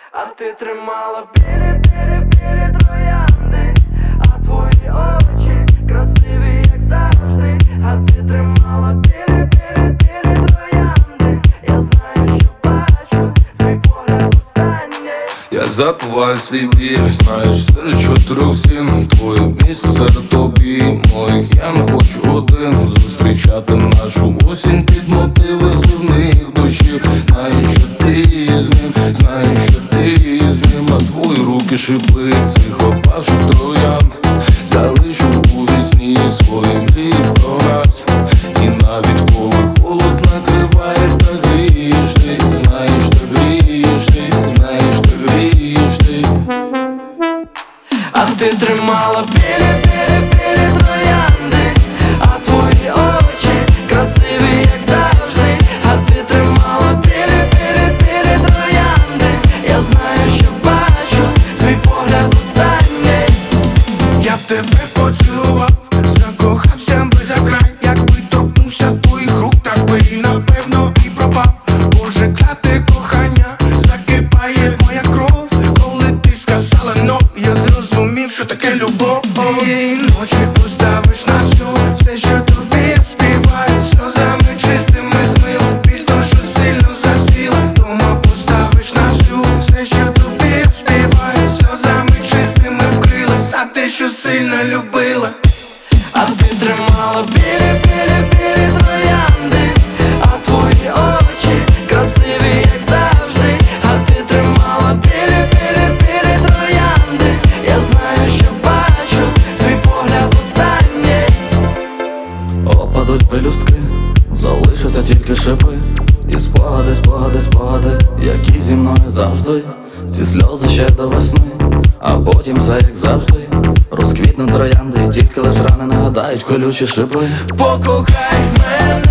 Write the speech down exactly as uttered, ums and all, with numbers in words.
а ти тримала білі, білі, білі троянди, а твої очі красиві, як завжди, а ти тримала білі, білі, білі троянди. Я знаю, що бачу, твій погляд останній. Я забуваю свій біль, знаєш, серед чотирьох стін твоє місце серед тобі моїх. Я не хочу один зустрічати нашу осінь під мотиви зливних дощів. Знаю, що ти з ним, знаю, що ти з ним, а твої руки шипи цих опавших троянд. Залишу у вісні свої мрії про нас. І навіть коли холод накриває, та грієш ти, знаєш, та грієш ти, знаєш, та грієш ти. А ти тримала білі, білі, білі троянди, а твої очі красиві, як завжди, а ти тримала білі, білі, білі троянди. Я знаю, що бачу, твій погляд останній. Я б тебе поцілував, закохався би за край. Якби торкнувся твоїх рук, так би і напевно і пропав. Боже, кляте кохання, закипає моя кров. Коли ти сказала «но», я зрозумів, що таке любов. Цієї ночі поставиш на всю все, що тобі я співаю. Сльозами чистими змила, біль то, що сильно засіла. Дома поставиш на всю все, що тобі я співаю. Сльозами чистими вкрила за те, що сильно любила. А ти тримала білі, білі, білі троянди, а твої очі красиві, як завжди, а ти тримала білі, білі, білі троянди. Я знаю, що бачу, твій погляд останній. Опадуть пелюстки, залишаться тільки шипи. І спогади, спогади, спогади, які зі мною завжди. Ці сльози ще до весни, а потім все як завжди. Розквітнуть троянди, і тільки лиш рани нагадають колючі шипи. Покохай мене.